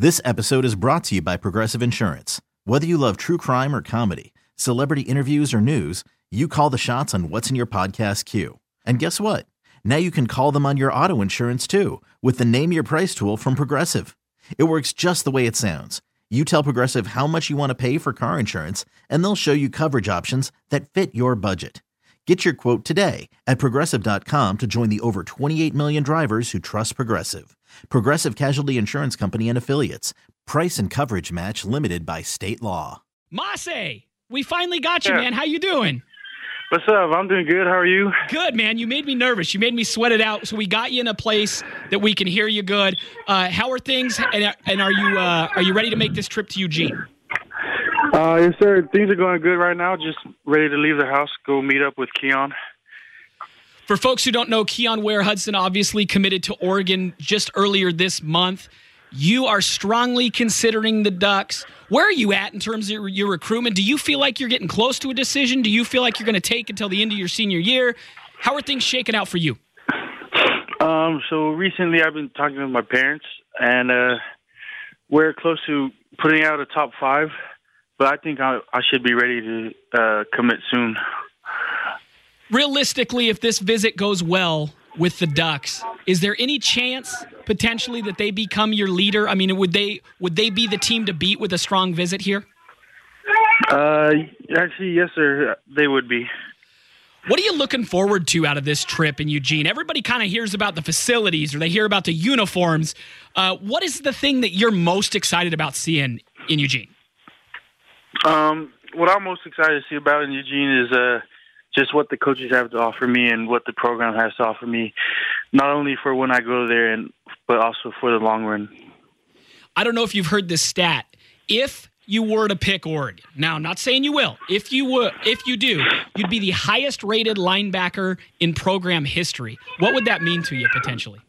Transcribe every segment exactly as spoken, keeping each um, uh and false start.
This episode is brought to you by Progressive Insurance. Whether you love true crime or comedy, celebrity interviews or news, you call the shots on what's in your podcast queue. And guess what? Now you can call them on your auto insurance too with the Name Your Price tool from Progressive. It works just the way it sounds. You tell Progressive how much you want to pay for car insurance, and they'll show you coverage options that fit your budget. Get your quote today at Progressive dot com to join the over twenty-eight million drivers who trust Progressive. Progressive Casualty Insurance Company and Affiliates. Price and coverage match limited by state law. Mase, we finally got you, Yeah. man. How you doing? What's up? I'm doing good. How are you? Good, man. You made me nervous. You made me sweat it out. So we got you in a place that we can hear you good. Uh, how are things? And, and are you uh, are you ready to make this trip to Eugene? Uh, yes, sir. Things are going good right now. Just ready to leave the house, go meet up with Keon. For folks who don't know, Keon Ware Hudson obviously committed to Oregon just earlier this month. You are strongly considering the Ducks. Where are you at in terms of your recruitment? Do you feel like you're getting close to a decision? Do you feel like you're going to take until the end of your senior year? How are things shaking out for you? Um, so recently I've been talking with my parents, and uh, we're close to putting out a top five, but I think I, I should be ready to uh, commit soon. Realistically, if this visit goes well with the Ducks, is there any chance potentially that they become your leader? I mean, would they would they be the team to beat with a strong visit here? Uh, actually, yes, sir. They would be. What are you looking forward to out of this trip in Eugene? Everybody kind of hears about the facilities or they hear about the uniforms. Uh, what is the thing that you're most excited about seeing in Eugene? Um, what I'm most excited to see about in Eugene is uh, just what the coaches have to offer me and what the program has to offer me, not only for when I go there, and but also for the long run. I don't know if you've heard this stat. If you were to pick Oregon, now I'm not saying you will, if you were, if you do, you'd be the highest rated linebacker in program history. What would that mean to you potentially?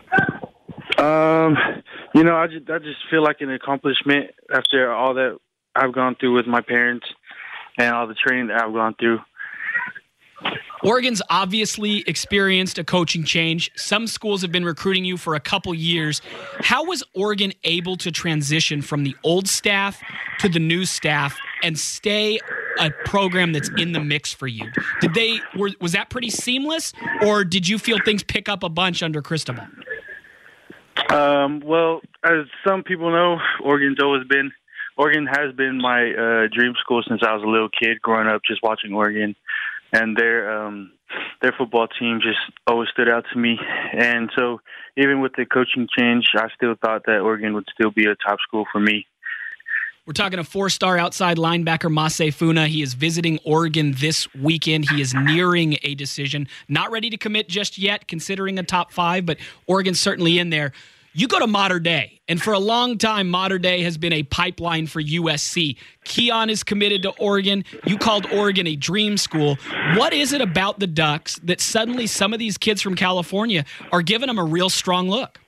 Um, you know, I just, I just feel like an accomplishment after all that I've gone through with my parents and all the training that I've gone through. Oregon's obviously experienced a coaching change. Some schools have been recruiting you for a couple years. How was Oregon able to transition from the old staff to the new staff and stay a program that's in the mix for you? Did they were, was that pretty seamless, or did you feel things pick up a bunch under Cristobal? Um, well, as some people know, Oregon's always been Oregon has been my uh, dream school since I was a little kid, growing up just watching Oregon. And their um, their football team just always stood out to me. And so even with the coaching change, I still thought that Oregon would still be a top school for me. We're talking a four-star outside linebacker, Mase Funa. He is visiting Oregon this weekend. He is nearing a decision. Not ready to commit just yet, considering a top five, but Oregon's certainly in there. You go to Mater Dei, and for a long time, Mater Dei has been a pipeline for U S C. Keon is committed to Oregon. You called Oregon a dream school. What is it about the Ducks that suddenly some of these kids from California are giving them a real strong look?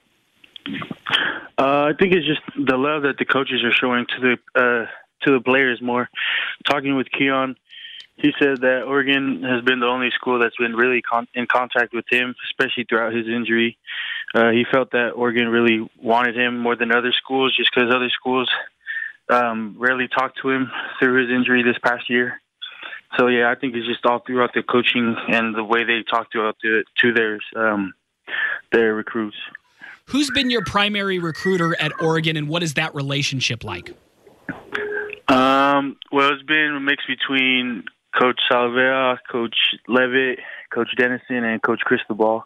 Uh, I think it's just the love that the coaches are showing to the uh, to the players more. Talking with Keon, he said that Oregon has been the only school that's been really con- in contact with him, especially throughout his injury. Uh, he felt that Oregon really wanted him more than other schools, just because other schools um, rarely talked to him through his injury this past year. So, yeah, I think it's just all throughout the coaching and the way they talk to, to, to their, um, their recruits. Who's been your primary recruiter at Oregon, and what is that relationship like? Um, well, it's been a mix between Coach Salvea, Coach Levitt, Coach Dennison, and Coach Cristobal.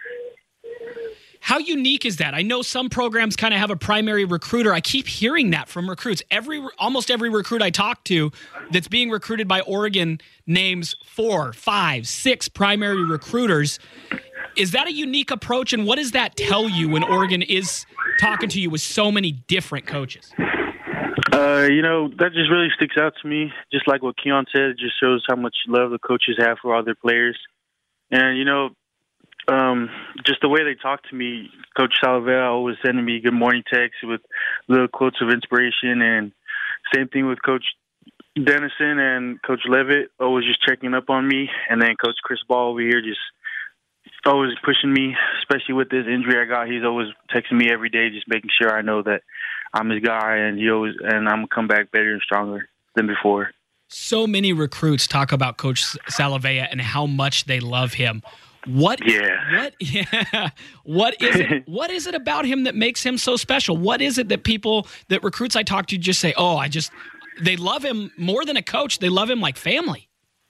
How unique is that? I know some programs kind of have a primary recruiter. I keep hearing that from recruits. Every almost every recruit I talk to that's being recruited by Oregon names four, five, six primary recruiters. Is that a unique approach, and what does that tell you when Oregon is talking to you with so many different coaches? Uh, you know, that just really sticks out to me. Just like what Keon said, it just shows how much love the coaches have for all their players. And, you know, um, just the way they talk to me, Coach Salvea always sending me good morning texts with little quotes of inspiration. And same thing with Coach Dennison and Coach Levitt, always just checking up on me. And then Coach Cristobal over here just always pushing me, especially with this injury I got. He's always texting me every day, just making sure I know that I'm his guy, and he always and I'm gonna come back better and stronger than before. So many recruits talk about Coach Salavea and how much they love him. What? Yeah. What? Yeah. What is it? What is it about him that makes him so special? What is it that people, that recruits I talk to, just say, "Oh, I just," they love him more than a coach. They love him like family.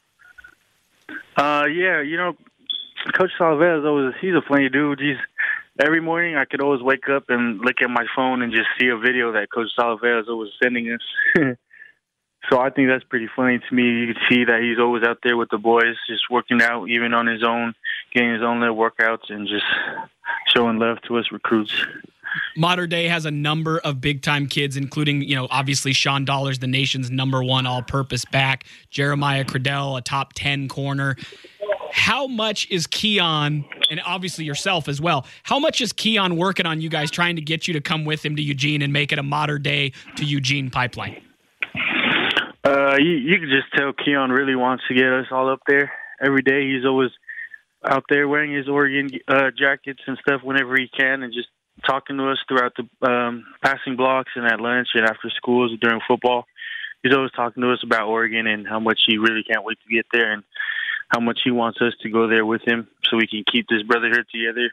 Uh, yeah, you know, Coach Salavea is always, he's a funny dude. He's every morning I could always wake up and look at my phone and just see a video that Coach Salavea is always sending us. So I think that's pretty funny to me. You can see that he's always out there with the boys, just working out, even on his own, getting his own little workouts, and just showing love to us recruits. Mater Dei has a number of big-time kids, including, you know, obviously Sean Dollars, the nation's number one all-purpose back, Jeremiah Cradell, a top ten corner. How much is Keon, and obviously yourself as well, how much is Keon working on you guys, trying to get you to come with him to Eugene and make it a Mater Dei to Eugene pipeline? Uh, you, you can just tell Keon really wants to get us all up there. Every day he's always out there wearing his Oregon uh, jackets and stuff whenever he can, and just talking to us throughout the um, passing blocks and at lunch and after schools during football. He's always talking to us about Oregon and how much he really can't wait to get there and how much he wants us to go there with him so we can keep this brotherhood together.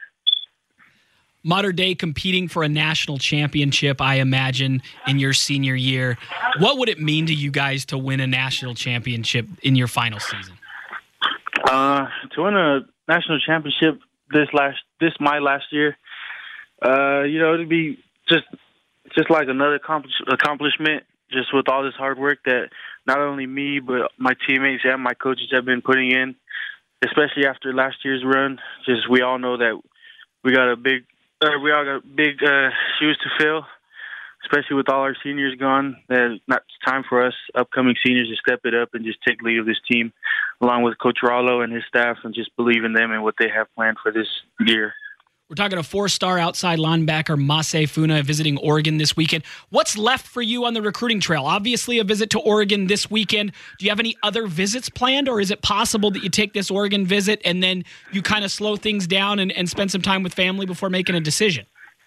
Mater Dei competing for a national championship, I imagine, in your senior year. What would it mean to you guys to win a national championship in your final season? Uh, to win a national championship this last this my last year, uh, you know, it'd be just just like another accomplish, accomplishment, just with all this hard work that not only me but my teammates and my coaches have been putting in, especially after last year's run. Just we all know that we got a big. Uh, we all got big uh, shoes to fill, especially with all our seniors gone. That it's time for us upcoming seniors to step it up and just take lead of this team, along with Coach Rollo and his staff, and just believe in them and what they have planned for this year. We're talking a four-star outside linebacker, Massey Funa, visiting Oregon this weekend. What's left for you on the recruiting trail? Obviously, a visit to Oregon this weekend. Do you have any other visits planned, or is it possible that you take this Oregon visit and then you kind of slow things down and, and spend some time with family before making a decision?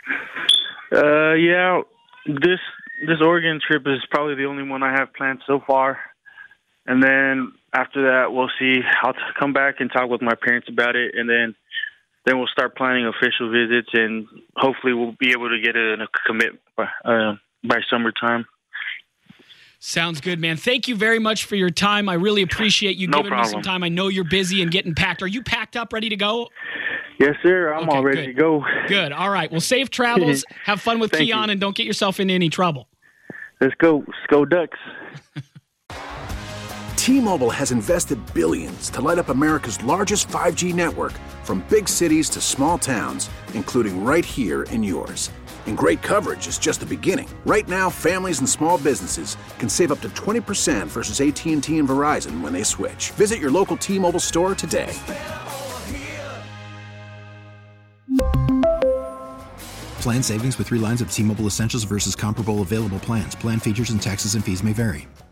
Uh, yeah, this this Oregon trip is probably the only one I have planned so far. And then after that, we'll see. I'll t- come back and talk with my parents about it, and then Then we'll start planning official visits, and hopefully we'll be able to get a, a commit by, uh, by summertime. Sounds good, man. Thank you very much for your time. I really appreciate you no giving problem. me some time. I know you're busy and getting packed. Are you packed up, ready to go? Yes, sir. I'm okay, all ready good. to go. Good. All right. Well, safe travels. Have fun with Thank Keon, you. and don't get yourself into any trouble. Let's go. Let's go Ducks. T-Mobile has invested billions to light up America's largest five G network, from big cities to small towns, including right here in yours. And great coverage is just the beginning. Right now, families and small businesses can save up to twenty percent versus A T and T and Verizon when they switch. Visit your local T-Mobile store today. Plan savings with three lines of T-Mobile Essentials versus comparable available plans. Plan features and taxes and fees may vary.